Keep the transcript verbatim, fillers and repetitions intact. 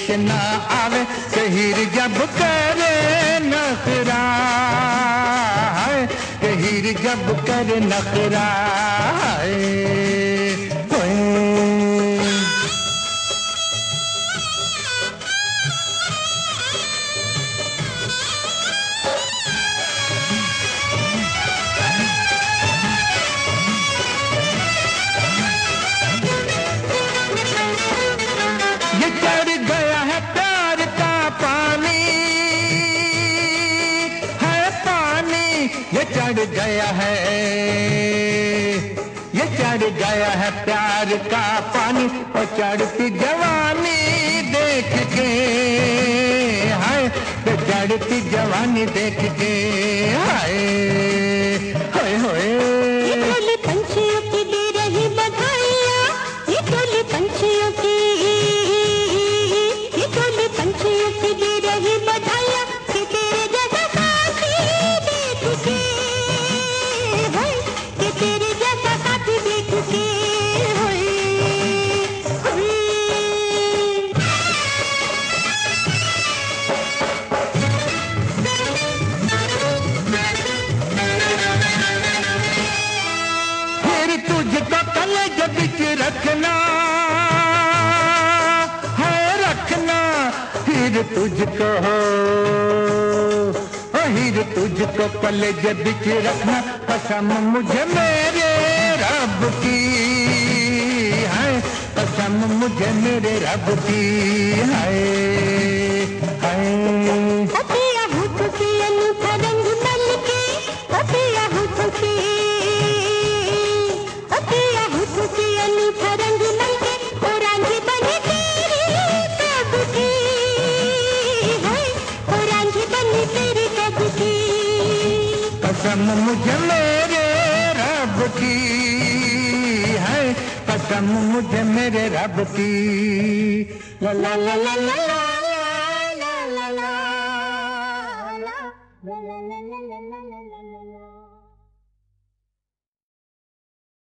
पेश ना आवे, हीर जब करे नखरा, हीर जब करे नखरा। ये चढ़ गया है प्यार का पानी, है पानी, ये चढ़ गया है, ये चढ़ गया है प्यार का पानी। और चढ़ती जवानी देख के, हाय, तो चढ़ती जवानी देख के, हाय हाय हाय। ये टोली पंछियों की दे रही बधाइयाँ, ये टोली पंछियों की, पंछियों की दे रही बधाइयाँ कि तेरे जैसा साथी देख के, होय, कि तेरे जैसा साथी देख के, होय, होय। फिर तुझको कलेज बिच रखना, हीर तुझको हो, हीर तुझको कलेज बिच रखना, कसम मुझे मेरे रब की, है कसम मुझे मेरे रब की, है है। अतिया होठों से अनूठा रंग मल के, अतिया होठों से, अतिया होठों से अनूठा रंग मल के, और आंखें बने तेरी कब की, कसम मुझे मेरे रब की, है कसम मुझे मेरे रब की। ला ला ला ला ला ला ला ला ला ला ला ला ला ला ला ला ला ला।